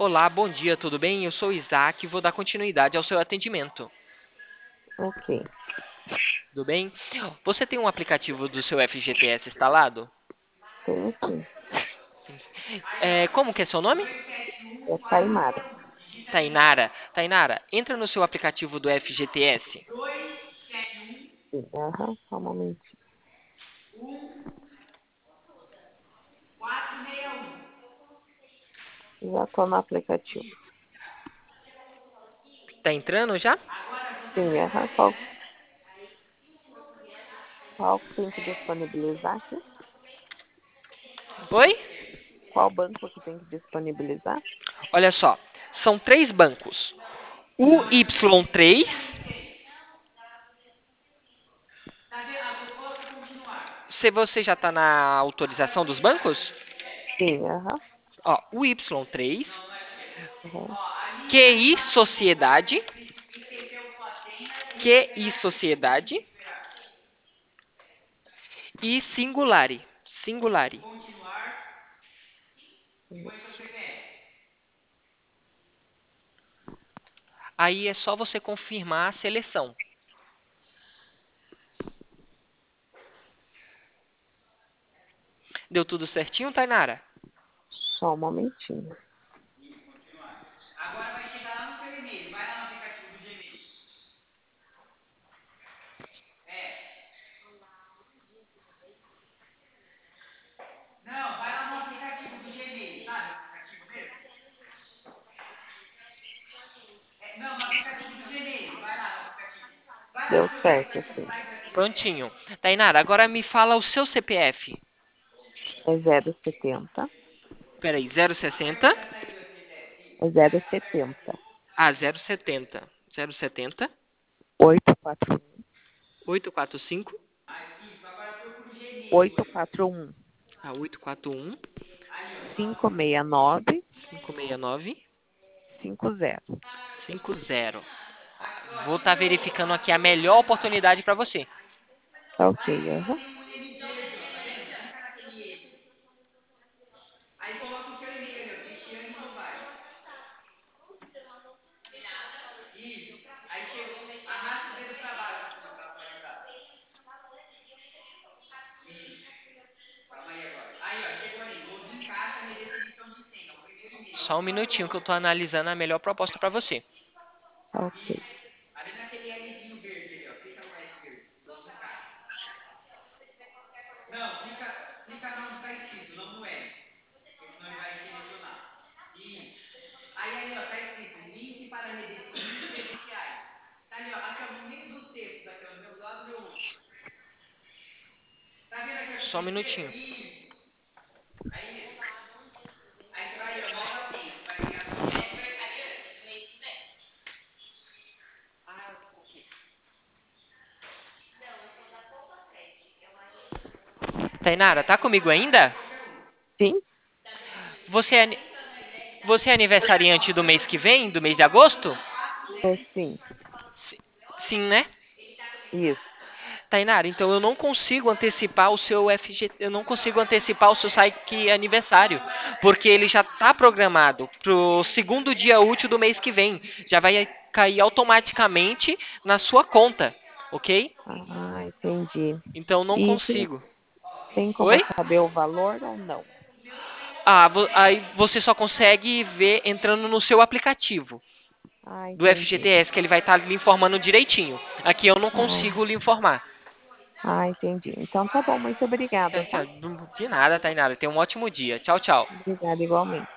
Olá, bom dia, tudo bem? Eu sou o Isaac e vou dar continuidade ao seu atendimento. Ok, Tudo bem? Você tem um aplicativo do seu FGTS instalado? tenho sim. Como que é seu nome? É Taimara. Tainara. Tainara, entra no seu aplicativo do FGTS. Sim, aham, só um momentinho. Já estou no aplicativo. Tá entrando já? Sim, aham, qual que tem que disponibilizar aqui? Oi? Qual banco que tem que disponibilizar? Olha só, são três bancos. O Y3, se você já está na autorização dos bancos? Sim, aham, Ó, o Y3, aham, QI Sociedade, QI Sociedade e Singulari. Singulari. isso. Aí é só você confirmar a seleção. Deu tudo certinho, Tainara? Só um momentinho. Deu certo, sim. Prontinho. Tainara, agora me fala o seu CPF. É 070, Peraí, 060. é 070, Ah, 070. 070 841, 845. 841, Ah, 841 569, 569 50. 50. Vou estar verificando aqui a melhor oportunidade para você. Tá ok, aham. Só um minutinho que eu estou analisando a melhor proposta para você. Tá ok. Só um minutinho. Tainara, tá comigo ainda? Sim? Você é, você é aniversariante do mês que vem, do mês de agosto? É sim. Sim, né? Isso. Tainara, então eu não consigo antecipar o seu FGT, eu não consigo antecipar o seu saque aniversário, porque ele já está programado para o segundo dia útil do mês que vem. Já vai cair automaticamente na sua conta, ok? Ah, entendi. Então não E consigo. tem como eu Oi? saber o valor ou não? Ah, aí você só consegue ver entrando no seu aplicativo Ah, do entendi. FGTS, que ele vai estar lhe informando direitinho. Aqui eu não Ah, consigo lhe informar. entendi. Então tá bom, muito obrigada, tá? De nada, Tainara. Tenha um ótimo dia. Tchau, tchau. Obrigada igualmente.